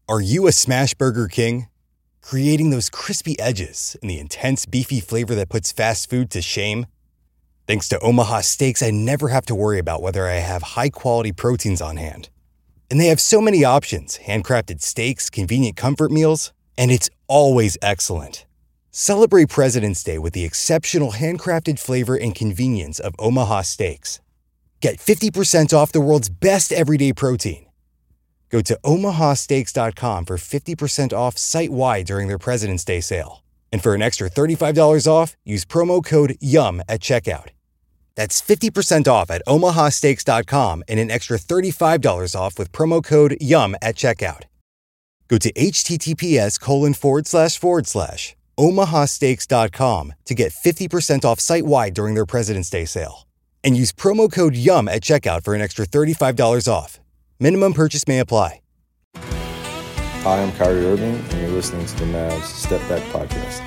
Are you a smash burger king? Creating those crispy edges and the intense beefy flavor that puts fast food to shame? Thanks to Omaha Steaks, I never have to worry about whether I have high-quality proteins on hand. And they have so many options, handcrafted steaks, convenient comfort meals, and it's always excellent. Celebrate President's Day with the exceptional handcrafted flavor and convenience of Omaha Steaks. Get 50% off the world's best everyday protein. Go to omahasteaks.com for 50% off site-wide during their President's Day sale. And for an extra $35 off, use promo code YUM at checkout. That's 50% off at omahasteaks.com and an extra $35 off with promo code YUM at checkout. Go to https://omahasteaks.com to get 50% off site-wide during their President's Day sale. And use promo code YUM at checkout for an extra $35 off. Minimum purchase may apply. Hi, I'm Kyrie Irving, and you're listening to the Mavs Step Back Podcast.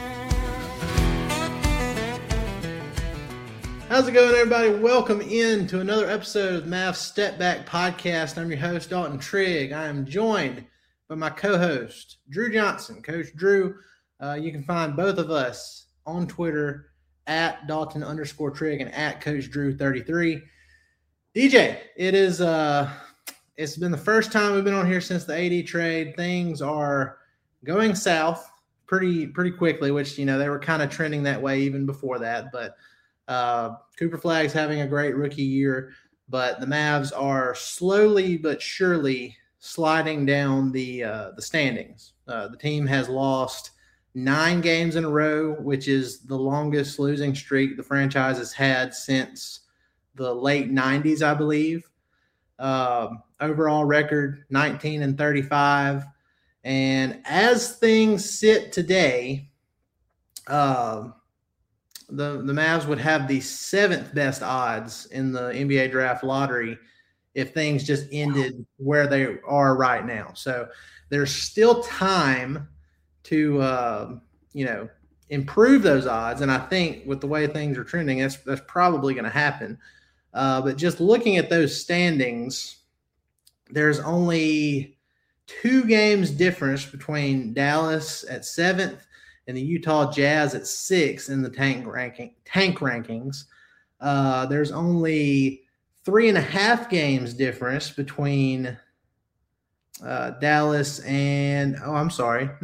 How's it going, everybody? Welcome in to another episode of Mavs Step Back Podcast. I'm your host, Dalton Trigg. I am joined by my co-host, Drew Johnson. Coach Drew, you can find both of us on Twitter at Dalton_Trigg and at Coach Drew 33. DJ, it's been the first time we've been on here since the AD trade. Things are going south pretty quickly, which, you know, they were kind of trending that way even before that. But Cooper Flagg's having a great rookie year, but the Mavs are slowly but surely sliding down the standings. The team has lost 9 games in a row, which is the longest losing streak the franchise has had since the late 90s, I believe. Overall record 19-35, and as things sit today, the Mavs would have the 7th best odds in the NBA draft lottery if things just ended where they are right now. So there's still time to improve those odds, and I think with the way things are trending, that's probably going to happen. But just looking at those standings, there's only 2 games difference between Dallas at 7th and the Utah Jazz at 6th in the tank rankings. There's only 3.5 games difference between Dallas and that's right.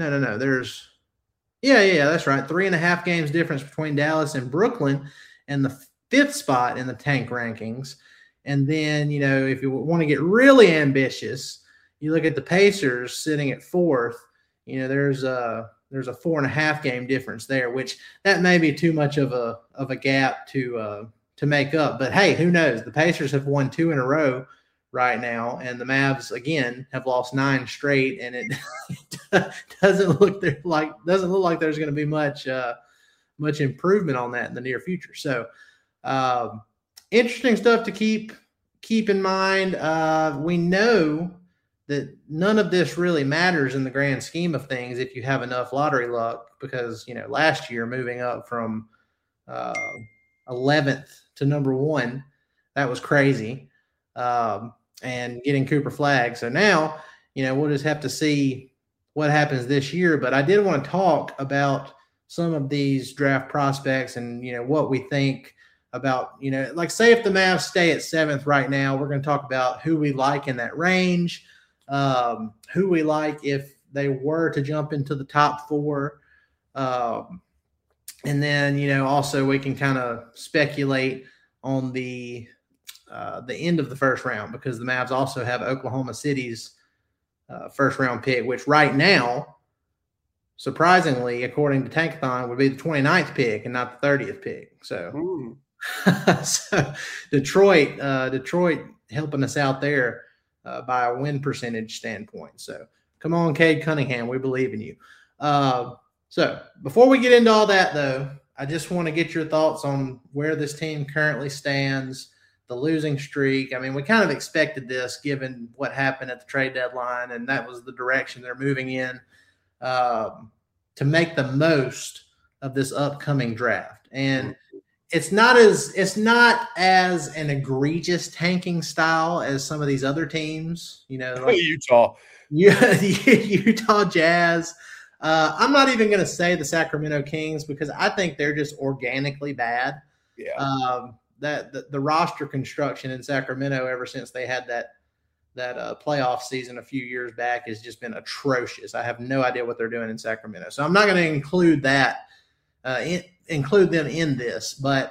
3.5 games difference between Dallas and Brooklyn and the 5th spot in the tank rankings. And then, you know, if you want to get really ambitious, you look at the Pacers sitting at 4th. You know, there's a 4.5 game difference there, which that may be too much of a gap to make up. But hey, who knows? The Pacers have won 2 in a row right now, and the Mavs again have lost 9 straight, and it doesn't look like there's going to be much improvement on that in the near future. So interesting stuff to keep in mind. We know that none of this really matters in the grand scheme of things if you have enough lottery luck, because, you know, last year moving up from 11th to number 1, that was crazy, and getting Cooper Flagg. So now, you know, we'll just have to see what happens this year. But I did want to talk about some of these draft prospects and, you know, what we think about, you know, like say if the Mavs stay at 7th right now, we're going to talk about who we like in that range, who we like if they were to jump into the top 4. And then, you know, also we can kind of speculate on the end of the first round, because the Mavs also have Oklahoma City's first round pick, which right now, surprisingly, according to Tankathon, would be the 29th pick and not the 30th pick. So, so Detroit helping us out there by a win percentage standpoint. So come on, Cade Cunningham, we believe in you. So before we get into all that, though, I just want to get your thoughts on where this team currently stands, the losing streak. I mean, we kind of expected this given what happened at the trade deadline, and that was the direction they're moving in to make the most of this upcoming draft. And it's not as an egregious tanking style as some of these other teams, you know. Like, Utah. Utah Jazz. I'm not even going to say the Sacramento Kings because I think they're just organically bad. Yeah. That the roster construction in Sacramento ever since they had that playoff season a few years back has just been atrocious. I have no idea what they're doing in Sacramento, so I'm not going to include that include them in this. But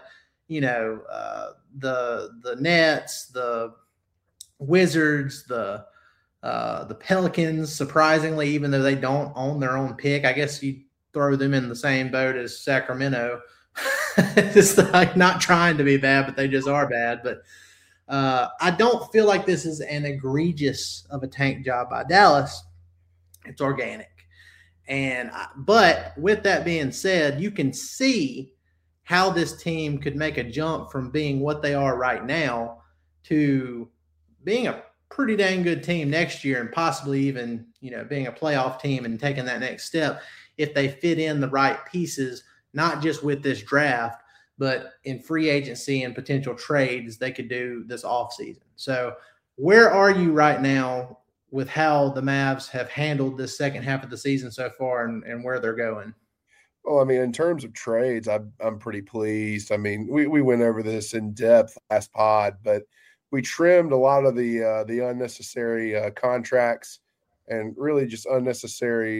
the Nets, the Wizards, the Pelicans, surprisingly, even though they don't own their own pick, I guess you throw them in the same boat as Sacramento. It's like not trying to be bad, but they just are bad. But I don't feel like this is an egregious of a tank job by Dallas. It's organic. But with that being said, you can see how this team could make a jump from being what they are right now to being a pretty dang good team next year, and possibly even, being a playoff team and taking that next step if they fit in the right pieces, not just with this draft, but in free agency and potential trades they could do this offseason. So where are you right now with how the Mavs have handled this second half of the season so far and where they're going? Well, I mean, in terms of trades, I'm pretty pleased. I mean, we went over this in depth last pod, but we trimmed a lot of the unnecessary contracts and really just unnecessary,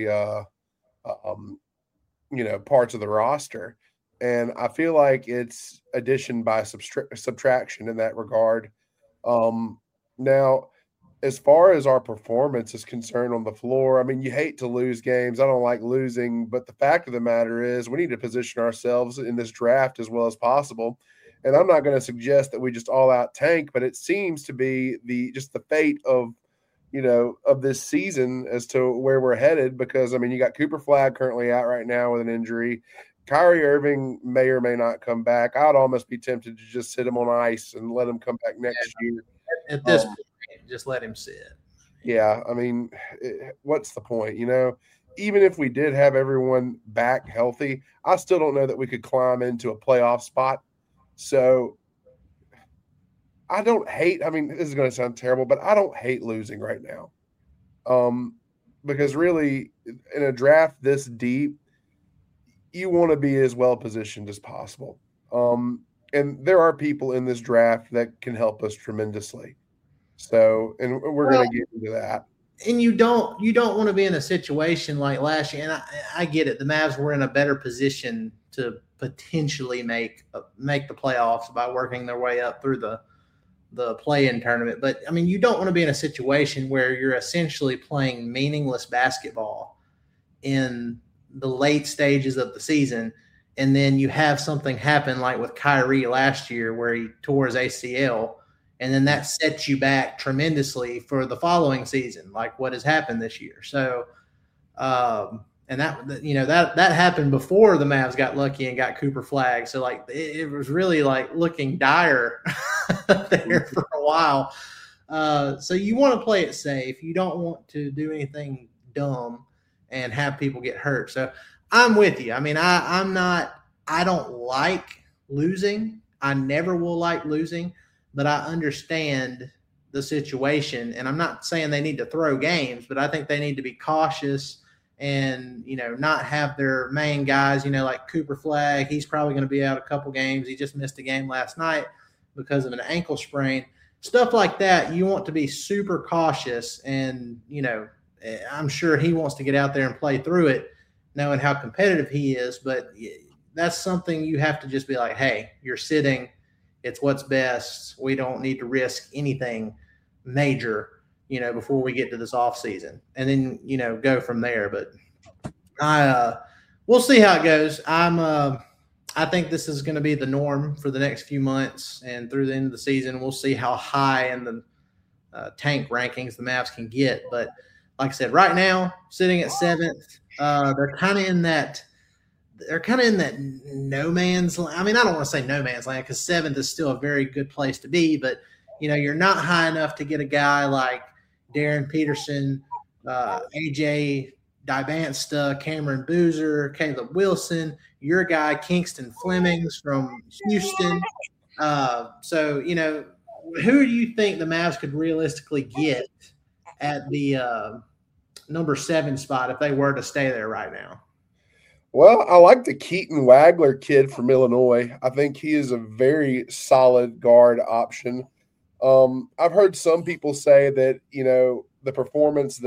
parts of the roster. And I feel like it's addition by subtraction in that regard. Now, as far as our performance is concerned on the floor, I mean, you hate to lose games. I don't like losing, but the fact of the matter is we need to position ourselves in this draft as well as possible. And I'm not going to suggest that we just all out tank, but it seems to be the fate of this season as to where we're headed. Because I mean, you got Cooper Flagg currently out right now with an injury. Kyrie Irving may or may not come back. I'd almost be tempted to just sit him on ice and let him come back next year. At this point, just let him sit. Yeah, I mean, what's the point? Even if we did have everyone back healthy, I still don't know that we could climb into a playoff spot. So I don't hate – I mean, this is going to sound terrible, but I don't hate losing right now. Because really, in a draft this deep, you want to be as well-positioned as possible. And there are people in this draft that can help us tremendously. So, and we're going to get into that. And you don't want to be in a situation like last year. And I get it. The Mavs were in a better position to potentially make the playoffs by working their way up through the play-in tournament. But I mean, you don't want to be in a situation where you're essentially playing meaningless basketball in the late stages of the season, and then you have something happen like with Kyrie last year where he tore his ACL, and then that sets you back tremendously for the following season, like what has happened this year. So, and that happened before the Mavs got lucky and got Cooper Flagg. So like it was really like looking dire there for a while. So you want to play it safe. You don't want to do anything dumb and have people get hurt. So I'm with you. I mean, I don't like losing. I never will like losing, but I understand the situation. And I'm not saying they need to throw games, but I think they need to be cautious and, not have their main guys, like Cooper Flagg. He's probably going to be out a couple games. He just missed a game last night because of an ankle sprain. Stuff like that, you want to be super cautious. And, I'm sure he wants to get out there and play through it, knowing how competitive he is. But that's something you have to just be like, hey, you're sitting. It's what's best. We don't need to risk anything major, before we get to this off season, and then, go from there. But we'll see how it goes. I think this is going to be the norm for the next few months and through the end of the season. We'll see how high in the tank rankings the Mavs can get. But like I said, right now, sitting at 7th, they're kind of in that no man's land. I mean, I don't want to say no man's land because 7th is still a very good place to be, but you're not high enough to get a guy like Darren Peterson, AJ Dibansta, Cameron Boozer, Caleb Wilson, your guy Kingston Flemings from Houston. So who do you think the Mavs could realistically get at the number 7 spot if they were to stay there right now? Well, I like the Keaton Wagler kid from Illinois. I think he is a very solid guard option. I've heard some people say that, the performance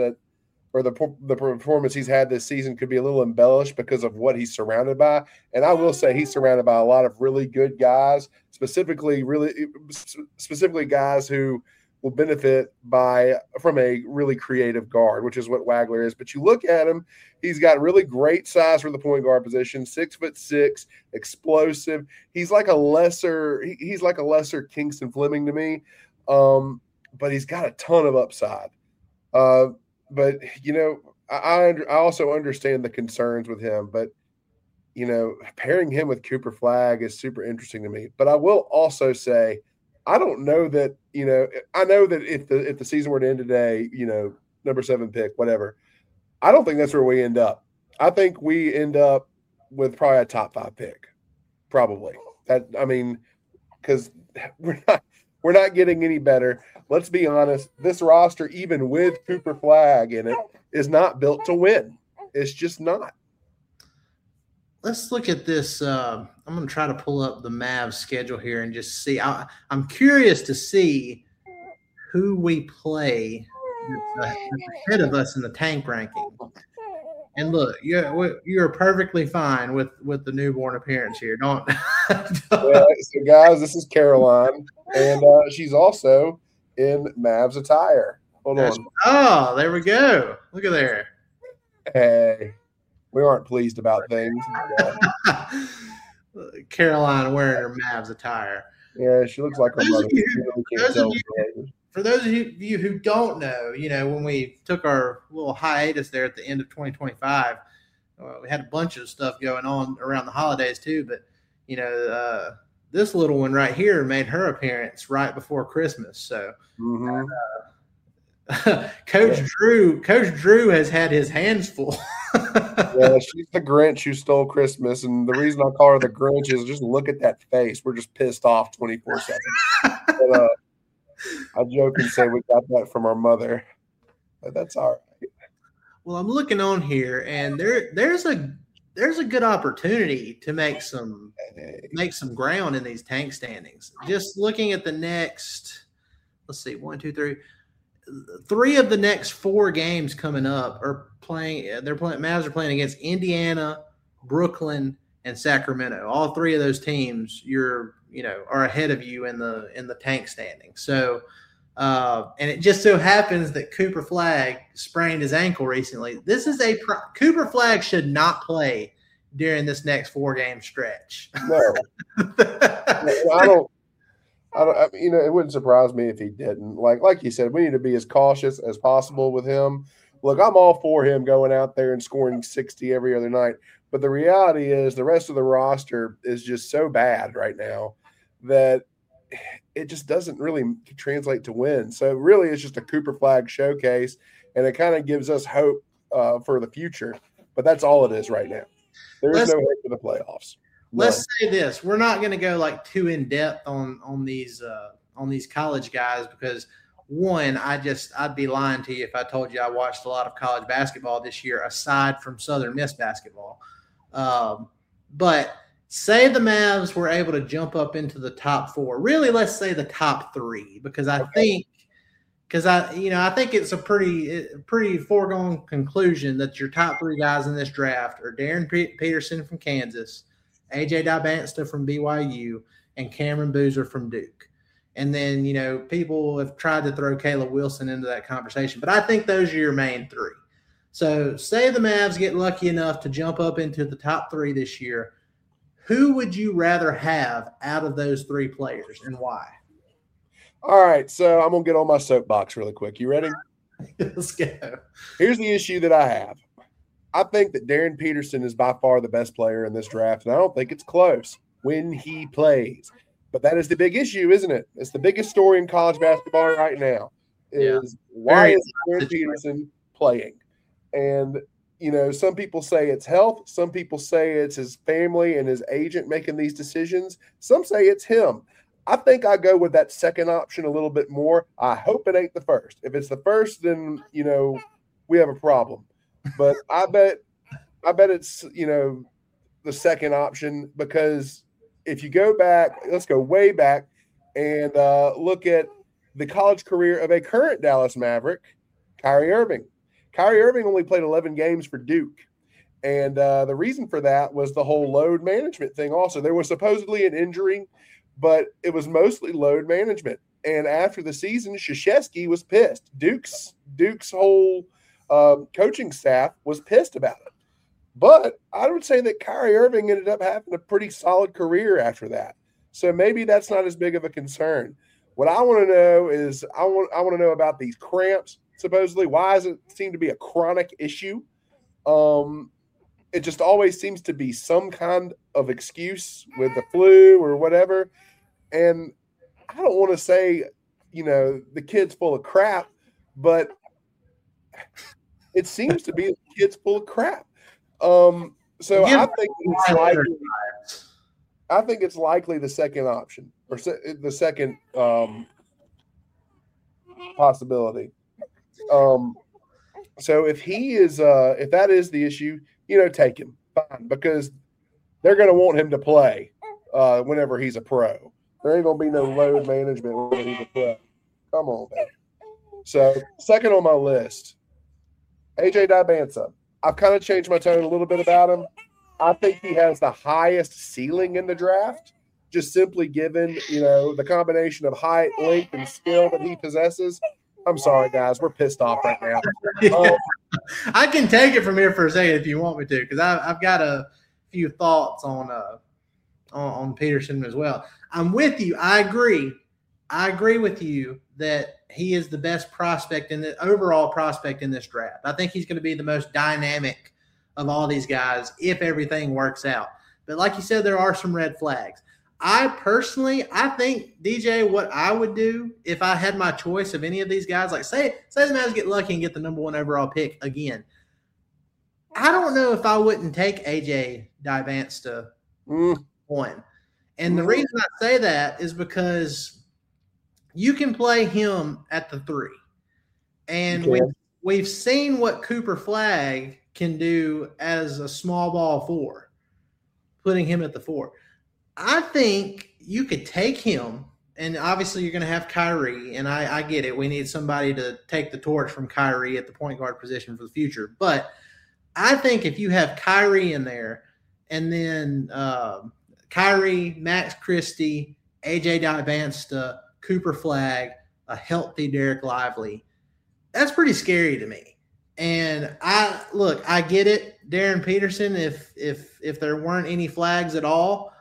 he's had this season could be a little embellished because of what he's surrounded by. And I will say he's surrounded by a lot of really good guys, specifically guys who will benefit from a really creative guard, which is what Wagler is. But you look at him, he's got really great size for the point guard position, 6'6", explosive. He's like a lesser Kingston Fleming to me. But he's got a ton of upside. But I also understand the concerns with him, but pairing him with Cooper Flagg is super interesting to me. But I will also say, I don't know that, I know that if the season were to end today, number 7 pick, whatever, I don't think that's where we end up. I think we end up with probably a top 5 pick, probably. Because we're not getting any better. Let's be honest. This roster, even with Cooper Flagg in it, is not built to win. It's just not. Let's look at this. I'm going to try to pull up the Mavs schedule here and just see. I'm curious to see who we play ahead of us in the tank ranking. And look, you're perfectly fine with the newborn appearance here. Don't. Yeah, so guys, this is Caroline, and she's also in Mavs attire. Hold on. Oh, there we go. Look at there. Hey. We aren't pleased about things. Caroline wearing her Mavs attire. Yeah, she looks like her mother. For those of you who don't know, when we took our little hiatus there at the end of 2025, we had a bunch of stuff going on around the holidays too. But, this little one right here made her appearance right before Christmas. So, Coach Drew has had his hands full. Yeah, she's the Grinch who stole Christmas, and the reason I call her the Grinch is just look at that face. We're just pissed off 24/7. But I joke and say we got that from our mother, but that's all right. Well, I'm looking on here, and there's a good opportunity to make some ground in these tank standings. Just looking at the next, let's see, 1, 2, 3. 3 of the next 4 games coming up are playing. Mavs are playing against Indiana, Brooklyn, and Sacramento. All 3 of those teams are ahead of you in the tank standing. So, and it just so happens that Cooper Flagg sprained his ankle recently. This is Cooper Flagg should not play during this next 4-game stretch. No, I don't. It wouldn't surprise me if he didn't. Like you said, we need to be as cautious as possible with him. Look, I'm all for him going out there and scoring 60 every other night. But the reality is the rest of the roster is just so bad right now that it just doesn't really translate to win. So really it's just a Cooper Flagg showcase, and it kind of gives us hope for the future. But that's all it is right now. There is no hope for the playoffs. Let's say this: we're not going to go too in depth on these college guys because one, I'd be lying to you if I told you I watched a lot of college basketball this year aside from Southern Miss basketball. But say the Mavs were able to jump up into the top 4. Really, let's say the top 3 because I think it's a pretty foregone conclusion that your top 3 guys in this draft are Darren Peterson from Kansas, A.J. Dybantsta from BYU, and Cameron Boozer from Duke. And then, people have tried to throw Caleb Wilson into that conversation. But I think those are your main 3. So say the Mavs get lucky enough to jump up into the top 3 this year. Who would you rather have out of those 3 players and why? All right, so I'm going to get on my soapbox really quick. You ready? Let's go. Here's the issue that I have. I think that Darren Peterson is by far the best player in this draft, and I don't think it's close when he plays. But that is the big issue, isn't it? It's the biggest story in college basketball right now is why is Darren Peterson playing? And, some people say it's health. Some people say it's his family and his agent making these decisions. Some say it's him. I think I go with that second option a little bit more. I hope it ain't the first. If it's the first, then, we have a problem. But I bet it's, the second option, because if you go back, let's go way back and look at the college career of a current Dallas Maverick, Kyrie Irving. Kyrie Irving only played 11 games for Duke. And the reason for that was the whole load management thing also. There was supposedly an injury, but it was mostly load management. And after the season, Krzyzewski was pissed. Duke's whole coaching staff was pissed about it. But I would say that Kyrie Irving ended up having a pretty solid career after that. So maybe that's not as big of a concern. What I want to know is I want to know about these cramps, supposedly. Why does it seem to be a chronic issue? It just always seems to be some kind of excuse with the flu or whatever. And I don't want to say, the kid's full of crap, but it seems to be the kid's full of crap. So I think it's likely the second option or the second possibility. So if he is, if that is the issue, take him, fine, because they're going to want him to play whenever he's a pro. There ain't going to be no load management when he's a pro. Come on, man. So second on my list, AJ Dybantsa. I've kind of changed my tone a little bit about him. I think he has the highest ceiling in the draft, just simply given, the combination of height, length, and skill that he possesses. I'm sorry, guys. We're pissed off right now. I can take it from here for a second if you want me to, because I've got a few thoughts on Peterson as well. I'm with you. I agree with you that he is the best prospect in the overall prospect in this draft. I think he's going to be the most dynamic of all these guys if everything works out. But like you said, there are some red flags. I think, DJ, what I would do if I had my choice of any of these guys, like say the Mavs get lucky and get the number 1 overall pick again, I don't know if I wouldn't take AJ Dybantsa one. And the reason I say that is because you can play him at the 3. And we've seen what Cooper Flagg can do as a small ball 4, putting him at the 4. I think you could take him, and obviously you're going to have Kyrie, and I get it. We need somebody to take the torch from Kyrie at the point guard position for the future. But I think if you have Kyrie in there, and then Kyrie, Max Christie, AJ Dybantsa, Cooper Flagg, a healthy Derek Lively, that's pretty scary to me. And I get it, Darren Peterson. If there weren't any flags at all,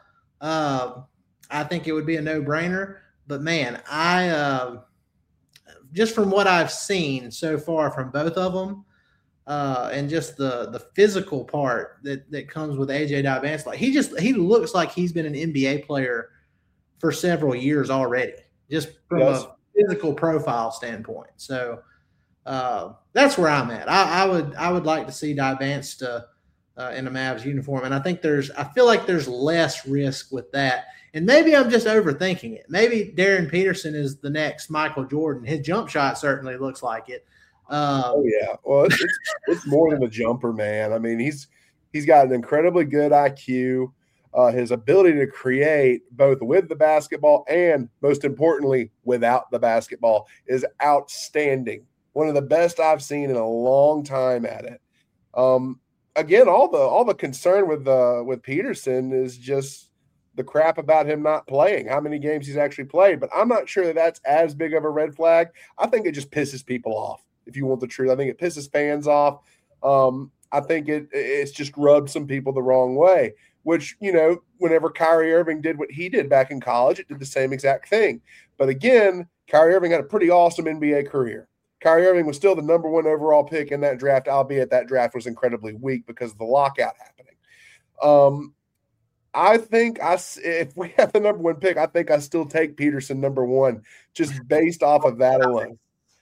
I think it would be a no-brainer. But man, I just from what I've seen so far from both of them, and just the physical part that comes with AJ Dybantsa, like he looks like he's been an NBA player for several years already, just from a physical profile standpoint. So that's where I'm at. I would like to see Dybantsa in a Mavs uniform, and I feel like there's less risk with that. And maybe I'm just overthinking it. Maybe Darren Peterson is the next Michael Jordan. His jump shot certainly looks like it. Oh yeah, well it's more than a jumper, man. I mean, he's got an incredibly good IQ. His ability to create both with the basketball and, most importantly, without the basketball is outstanding. One of the best I've seen in a long time at it. Again, all the concern with Peterson is just the crap about him not playing, how many games he's actually played. But I'm not sure that that's as big of a red flag. I think it just pisses people off, if you want the truth. I think it pisses fans off. I think it's just rubbed some people the wrong way, which, whenever Kyrie Irving did what he did back in college, it did the same exact thing. But again, Kyrie Irving had a pretty awesome NBA career. Kyrie Irving was still the number 1 overall pick in that draft, albeit that draft was incredibly weak because of the lockout happening. I think if we have the number 1 pick, I think I still take Peterson number 1 just based off of that alone.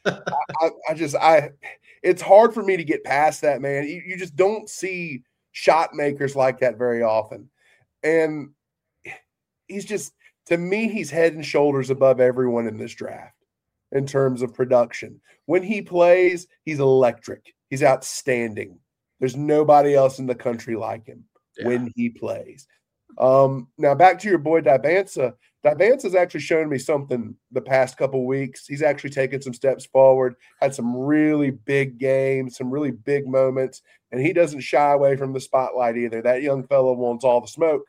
It's hard for me to get past that, man. You just don't see shot makers like that very often. And he's just, to me, he's head and shoulders above everyone in this draft in terms of production. When he plays, he's electric. He's outstanding. There's nobody else in the country like him when he plays. Now back to your boy Dibansa. Dibansa's actually shown me something the past couple weeks. He's actually taken some steps forward, had some really big games, some really big moments, and he doesn't shy away from the spotlight either. That young fellow wants all the smoke.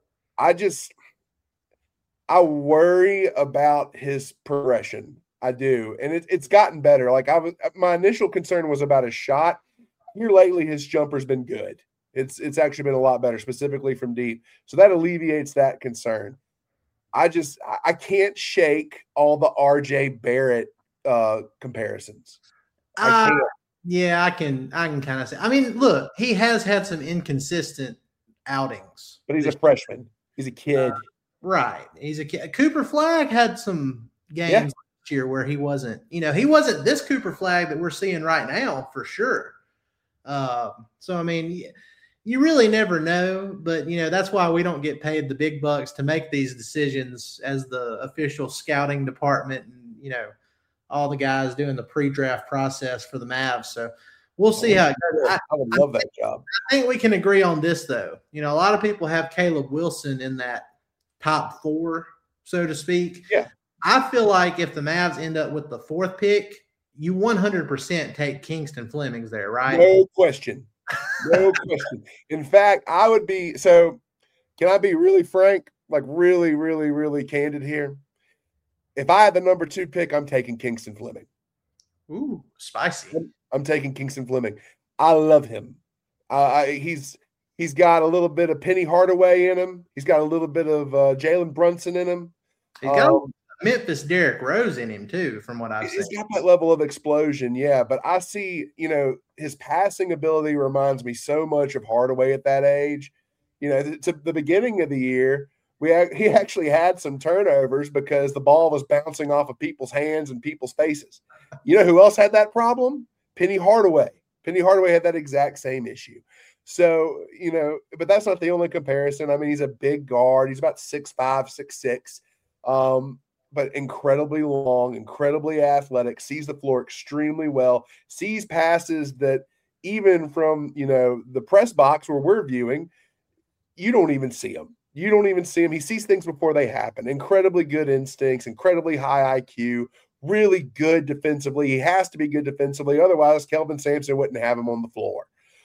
I worry about his progression. I do. And it's gotten better. Like my initial concern was about his shot. Here lately, his jumper's been good. It's actually been a lot better, specifically from deep. So that alleviates that concern. I can't shake all the RJ Barrett comparisons. Yeah, I can kind of say. I mean, look, he has had some inconsistent outings. But he's a freshman. He's a kid. Right. He's a kid. Cooper Flagg had some games last year where he wasn't this Cooper Flagg that we're seeing right now for sure. So, I mean, you really never know, but, that's why we don't get paid the big bucks to make these decisions as the official scouting department and, all the guys doing the pre-draft process for the Mavs. So we'll see how it goes. I would love that job. I think we can agree on this, though. A lot of people have Caleb Wilson in that top 4, so to speak. Yeah. I feel like if the Mavs end up with the 4th pick, you 100% take Kingston Flemings there, right? No question. No question. In fact, I would be – so can I be really frank, like really, really, really candid here? If I had the number 2 pick, I'm taking Kingston Fleming. Ooh, spicy. I'm taking Kingston Fleming. I love him. He's got a little bit of Penny Hardaway in him. He's got a little bit of Jalen Brunson in him. He's got Memphis Derrick Rose in him too, from what I've seen. He's got that level of explosion, yeah. But I see, his passing ability reminds me so much of Hardaway at that age. To the beginning of the year, he actually had some turnovers because the ball was bouncing off of people's hands and people's faces. You know who else had that problem? Penny Hardaway. Penny Hardaway had that exact same issue. So, but that's not the only comparison. I mean, he's a big guard. He's about 6'5", 6'6", but incredibly long, incredibly athletic, sees the floor extremely well, sees passes that even from, the press box where we're viewing, you don't even see them. You don't even see him. He sees things before they happen. Incredibly good instincts, incredibly high IQ, really good defensively. He has to be good defensively. Otherwise, Kelvin Sampson wouldn't have him on the floor.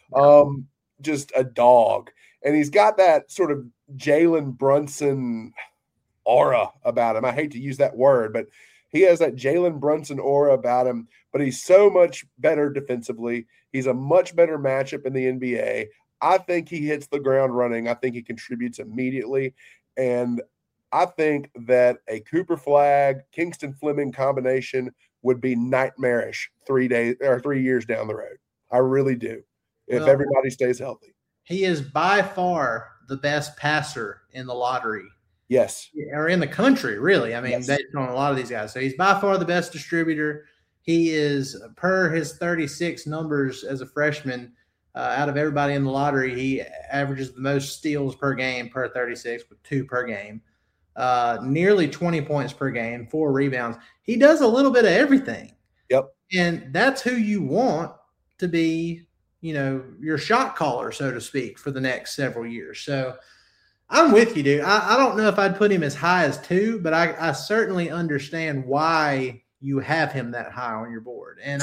Just a dog. And he's got that sort of Jalen Brunson aura about him. I hate to use that word, but he has that Jalen Brunson aura about him. But he's so much better defensively. He's a much better matchup in the NBA. I think he hits the ground running. I think he contributes immediately. And I think that a Cooper Flagg, Kingston Fleming combination would be nightmarish 3 years down the road. I really do. If everybody stays healthy. He is by far the best passer in the lottery. Yes. Or in the country, really. I mean, based on a lot of these guys. So he's by far the best distributor. He is, per his 36 numbers as a freshman, out of everybody in the lottery, he averages the most steals per game per 36 with 2 per game. Nearly 20 points per game, 4 rebounds. He does a little bit of everything. Yep. And that's who you want to be, your shot caller, so to speak, for the next several years. So I'm with you, dude. I don't know if I'd put him as high as 2, but I certainly understand why you have him that high on your board. And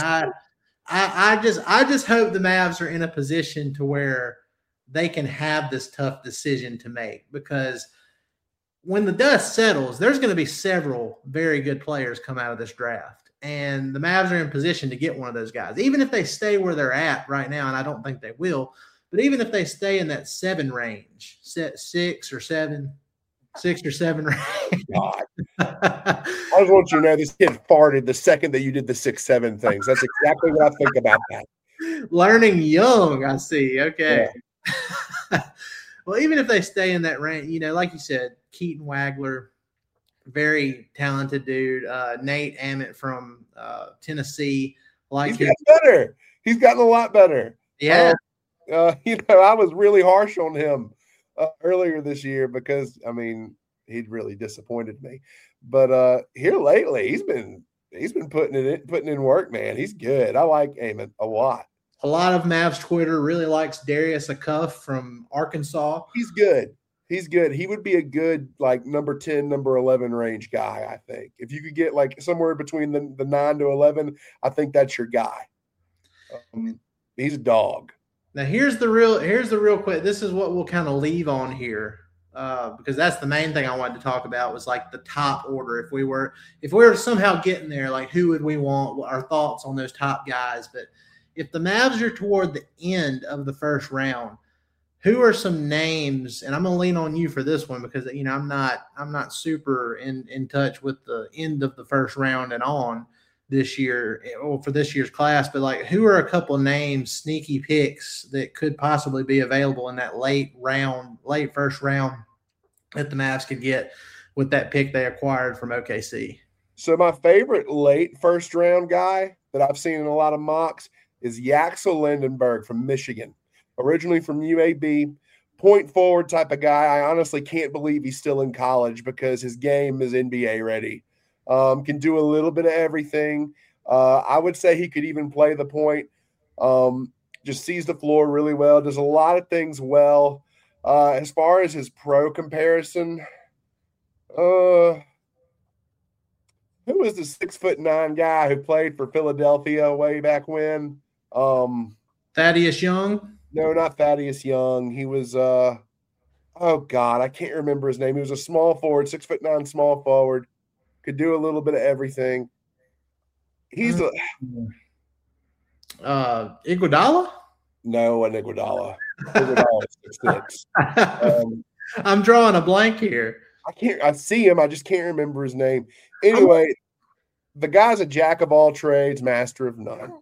I just hope the Mavs are in a position to where they can have this tough decision to make, because when the dust settles, there's going to be several very good players come out of this draft, and the Mavs are in position to get one of those guys, even if they stay where they're at right now. And I don't think they will, but even if they stay in that 7 range, 6 or 7 range. God. I just want you to know this kid farted the second that you did the 6'7" things. That's exactly what I think about that. Learning young, I see. Okay. Yeah. Well, even if they stay in that range, like you said, Keaton Wagler, very talented dude. Nate Ament from Tennessee. He's gotten better. He's gotten a lot better. Yeah. I was really harsh on him earlier this year because, he'd really disappointed me. But here lately, he's been putting in work, man. He's good. I like Ament a lot. A lot of Mavs Twitter really likes Darius Acuff from Arkansas. He's good. He's good. He would be a good like number 10, number 11 range guy, I think. If you could get like somewhere between the 9 to 11, I think that's your guy. He's a dog. Now here's the real quick. This is what we'll kind of leave on here. Because that's the main thing I wanted to talk about was like the top order. If we were somehow getting there, like who would we want? Our thoughts on those top guys. But if the Mavs are toward the end of the first round, who are some names? And I'm gonna lean on you for this one because I'm not super in touch with the end of the first round and on this year or for this year's class. But like, who are a couple names, sneaky picks that could possibly be available in that late first round that the Mavs could get with that pick they acquired from OKC? So my favorite late first round guy that I've seen in a lot of mocks is Yaxel Lindenberg from Michigan, originally from UAB, point forward type of guy. I honestly can't believe he's still in college because his game is NBA ready. Can do a little bit of everything. I would say he could even play the point. Just sees the floor really well, does a lot of things well. As far as his pro comparison, who was the 6'9" guy who played for Philadelphia way back when? Thaddeus Young? No, not Thaddeus Young. He was oh God, I can't remember his name. He was a small forward, 6'9" small forward, could do a little bit of everything. He's Iguodala? No, an Iguodala. Iguodala is 6'6". I'm drawing a blank here. I see him. I just can't remember his name. Anyway, the guy's a jack of all trades, master of none.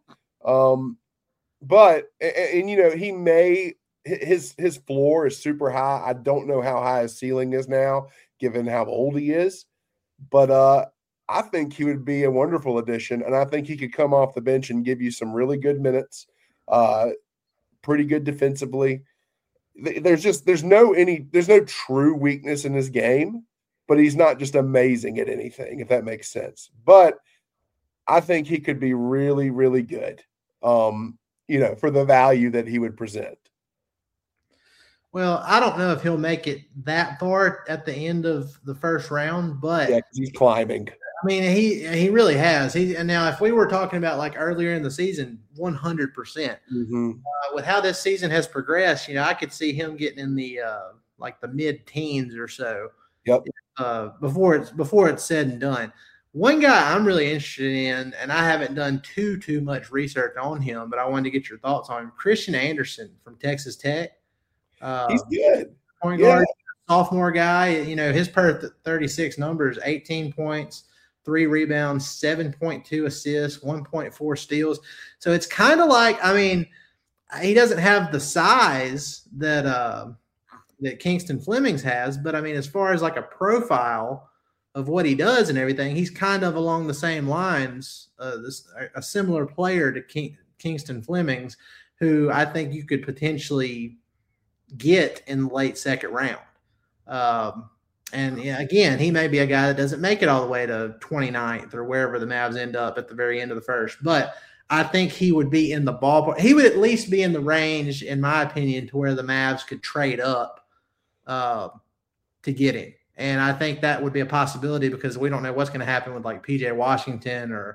But he may his floor is super high. I don't know how high his ceiling is now, given how old he is. But I think he would be a wonderful addition, and I think he could come off the bench and give you some really good minutes. Pretty good defensively. There's no true weakness in his game, but he's not just amazing at anything, if that makes sense. But I think he could be really, really good, for the value that he would present. Well, I don't know if he'll make it that far at the end of the first round, but yeah, he's climbing. I mean, he really has. And now, if we were talking about like earlier in the season, 100%. Mm-hmm. With how this season has progressed, I could see him getting in the like the mid-teens or so. Yep. Before it's said and done. One guy I'm really interested in, and I haven't done too much research on him, but I wanted to get your thoughts on him. Christian Anderson from Texas Tech. He's good. Point guard, sophomore guy. His per 36 numbers: 18 points, 3 rebounds, 7.2 assists, 1.4 steals. So it's kind of like, he doesn't have the size that Kingston Flemings has, but as far as like a profile of what he does and everything, he's kind of along the same lines. A similar player to Kingston Flemings, who I think you could potentially get in the late second round. Again, he may be a guy that doesn't make it all the way to 29th or wherever the Mavs end up at the very end of the first. But I think he would be in the ballpark. He would at least be in the range, in my opinion, to where the Mavs could trade up to get him. And I think that would be a possibility because we don't know what's going to happen with like PJ Washington or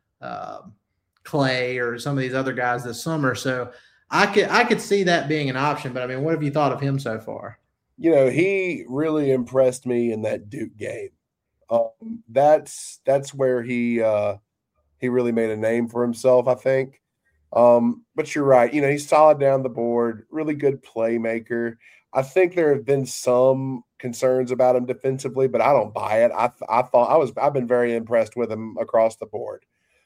Clay or some of these other guys this summer. So I could see that being an option. But what have you thought of him so far? He really impressed me in that Duke game. That's where he really made a name for himself, I think. But you're right. He's solid down the board, really good playmaker. I think there have been some concerns about him defensively, but I don't buy it. I've been very impressed with him across the board.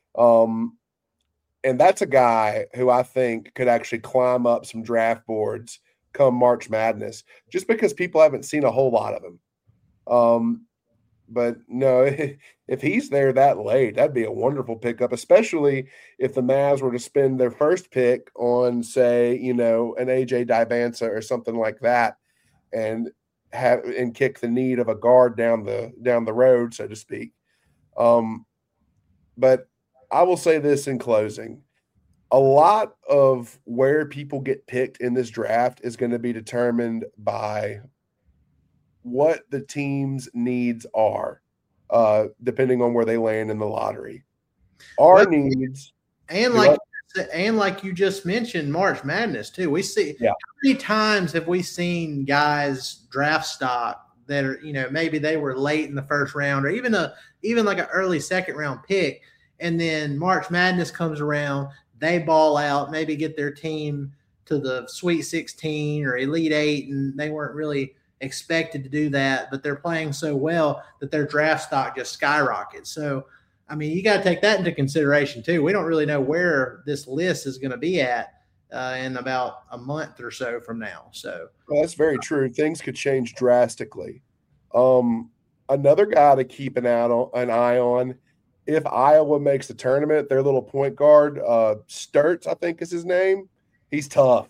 And that's a guy who I think could actually climb up some draft boards come March Madness, just because people haven't seen a whole lot of him. But no, if he's there that late, that'd be a wonderful pickup, especially if the Mavs were to spend their first pick on, say, an AJ Dibansa or something like that, and kick the need of a guard down the road, so to speak. But I will say this in closing. a lot of where people get picked in this draft is going to be determined by what the team's needs are, depending on where they land in the lottery. Our needs, and like you just mentioned, March Madness too. We see how many times have we seen guys draft stock that are, maybe they were late in the first round, or even like an early second round pick, and then March Madness comes around, they ball out, maybe get their team to the Sweet 16 or Elite 8, and they weren't really expected to do that, but they're playing so well that their draft stock just skyrockets. So, I mean, you got to take that into consideration too. We don't really know where this list is going to be at in about a month or so from now. So that's very true. Things could change drastically. Another guy to keep an eye on, if Iowa makes the tournament, their little point guard, Sturtz, I think is his name. He's tough.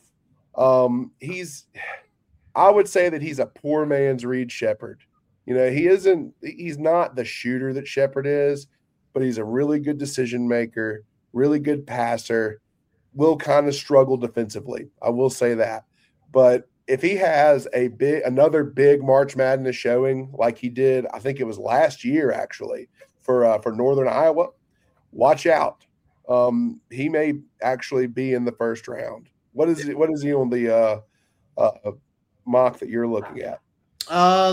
I would say that he's a poor man's Reed Sheppard. He's not the shooter that Sheppard is, but he's a really good decision maker, really good passer, will kind of struggle defensively. I will say that. But if he has another big March Madness showing like he did, I think it was last year actually, for Northern Iowa, watch out. He may actually be in the first round. What is he on the mock that you're looking at? I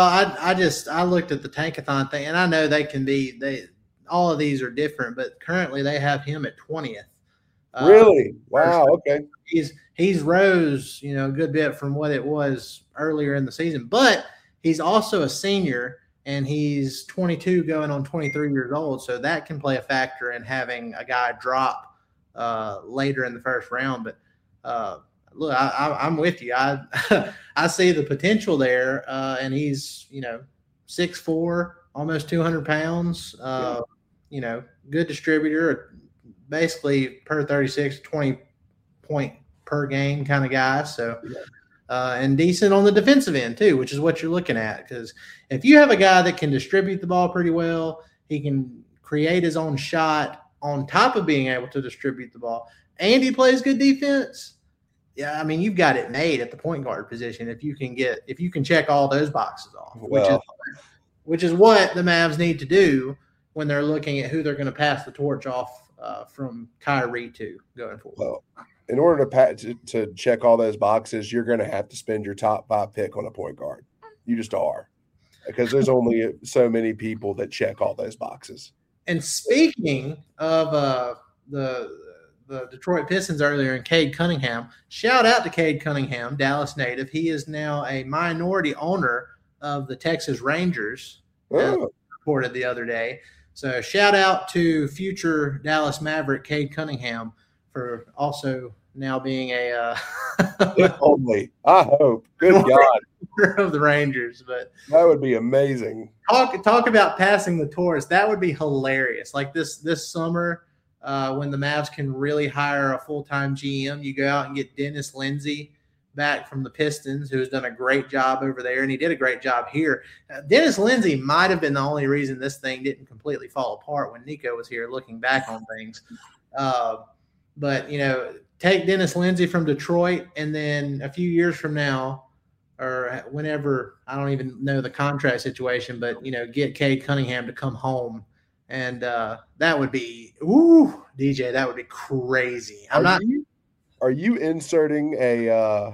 looked at the Tankathon thing, and I know all of these are different, but currently they have him at 20th. Really? Wow. Okay. He's rose, a good bit from what it was earlier in the season, but he's also a senior, and he's 22 going on 23 years old. So that can play a factor in having a guy drop later in the first round. But look, I'm with you. I see the potential there, and he's 6'4", almost 200 pounds. Good distributor, basically per 36, 20 point per game kind of guy. So, and decent on the defensive end too, which is what you're looking at. Because if you have a guy that can distribute the ball pretty well, he can create his own shot on top of being able to distribute the ball, and he plays good defense. Yeah, I mean, you've got it made at the point guard position if you can check all those boxes off, which is what the Mavs need to do when they're looking at who they're going to pass the torch off from Kyrie to going forward. Well, in order to check all those boxes, you're going to have to spend your top 5 pick on a point guard. You just are, because there's only so many people that check all those boxes. And speaking of the Detroit Pistons earlier and Cade Cunningham, shout out to Cade Cunningham, Dallas native. He is now a minority owner of the Texas Rangers, reported the other day. So shout out to future Dallas Maverick Cade Cunningham for also now being a only, I hope. Good God. Of the Rangers. But that would be amazing. Talk about passing the torch. That would be hilarious. Like this summer, when the Mavs can really hire a full-time GM, you go out and get Dennis Lindsey back from the Pistons, who's done a great job over there, and he did a great job here. Dennis Lindsey might have been the only reason this thing didn't completely fall apart when Nico was here looking back on things. But, take Dennis Lindsey from Detroit, and then a few years from now, or whenever, I don't even know the contract situation, but, get Cade Cunningham to come home. And that would be, DJ, that would be crazy. Are you inserting an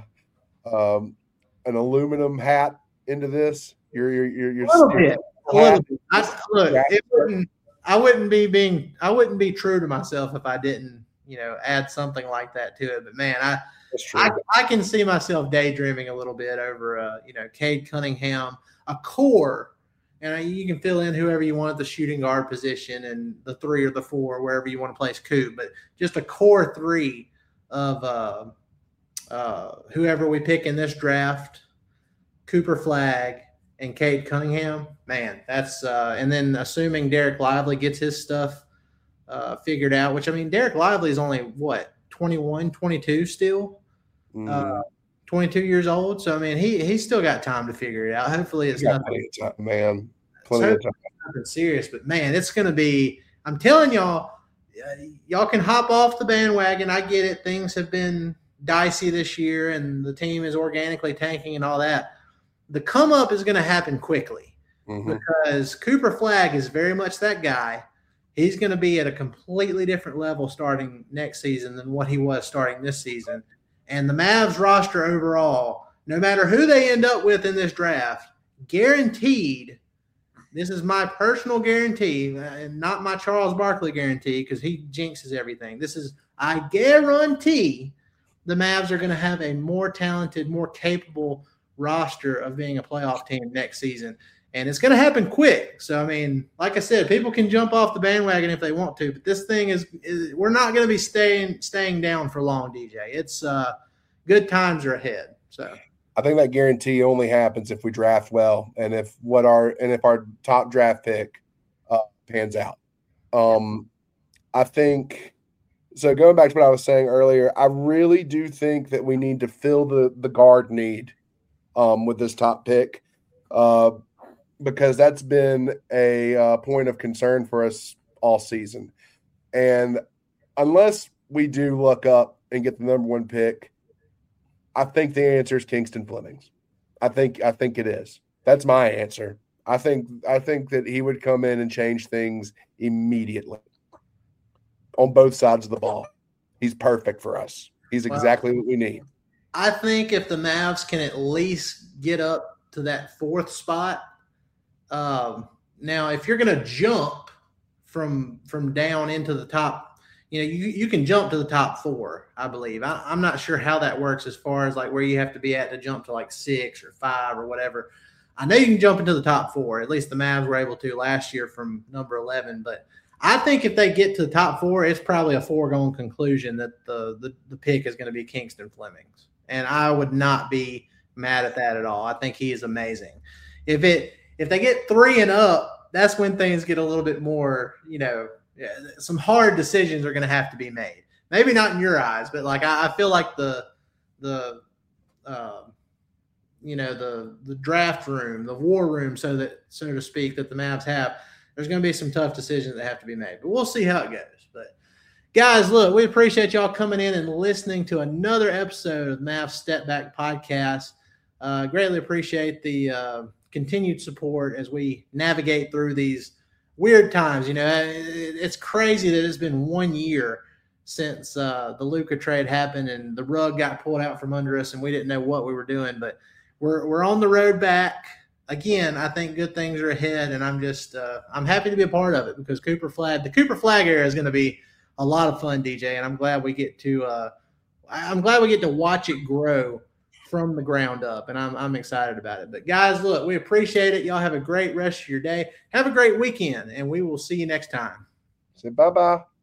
aluminum hat into this? You're a little bit. I wouldn't be true to myself if I didn't, add something like that to it. But man, I can see myself daydreaming a little bit over, Cade Cunningham, a core. And you can fill in whoever you want at the shooting guard position and the 3 or the 4, wherever you want to place Coop. But just a core 3 of whoever we pick in this draft, Cooper Flagg and Cade Cunningham. Man, that's and then assuming Derek Lively gets his stuff figured out, which, I mean, Derek Lively is only, 21, 22 still? 22 years old. So, I mean, he's still got time to figure it out. Hopefully it's nothing. Plenty of time, man. Plenty of time. Nothing serious. But, man, it's going to be – I'm telling y'all, y'all can hop off the bandwagon. I get it. Things have been dicey this year, and the team is organically tanking and all that. The come up is going to happen quickly because Cooper Flagg is very much that guy. He's going to be at a completely different level starting next season than what he was starting this season. And the Mavs roster overall, no matter who they end up with in this draft, guaranteed, this is my personal guarantee and not my Charles Barkley guarantee because he jinxes everything. I guarantee the Mavs are going to have a more talented, more capable roster of being a playoff team next season. And it's going to happen quick. So, I mean, like I said, people can jump off the bandwagon if they want to, but this thing is we're not going to be staying down for long, DJ. It's good times are ahead. So I think that guarantee only happens if we draft well and if our top draft pick pans out. I think so. Going back to what I was saying earlier, I really do think that we need to fill the guard need with this top pick. Because that's been a point of concern for us all season. And unless we do look up and get the number one pick, I think the answer is Kingston Flemings. I think it is. That's my answer. I think that he would come in and change things immediately on both sides of the ball. He's perfect for us. He's exactly what we need. I think if the Mavs can at least get up to that fourth spot, now, if you're going to jump from down into the top, you can jump to the top 4, I believe. I'm not sure how that works as far as like where you have to be at to jump to like 6 or 5 or whatever. I know you can jump into the top 4. At least the Mavs were able to last year from number 11. But I think if they get to the top 4, it's probably a foregone conclusion that the pick is going to be Kingston Flemings. And I would not be mad at that at all. I think he is amazing. If they get 3 and up, that's when things get a little bit more, some hard decisions are going to have to be made. Maybe not in your eyes, but like I feel like the draft room, the war room, so to speak, that the Mavs have, there's going to be some tough decisions that have to be made. But we'll see how it goes. But guys, look, we appreciate y'all coming in and listening to another episode of Mavs Step Back Podcast. Greatly appreciate the continued support as we navigate through these weird times. It's crazy that it's been 1 year since the Luka trade happened and the rug got pulled out from under us and we didn't know what we were doing, but we're on the road back again. I think good things are ahead, and I'm just I'm happy to be a part of it because the Cooper Flagg era is going to be a lot of fun, DJ, and I'm glad we get to watch it grow from the ground up, and I'm excited about it. But guys, look, we appreciate it. Y'all have a great rest of your day. Have a great weekend, and we will see you next time. Say bye-bye.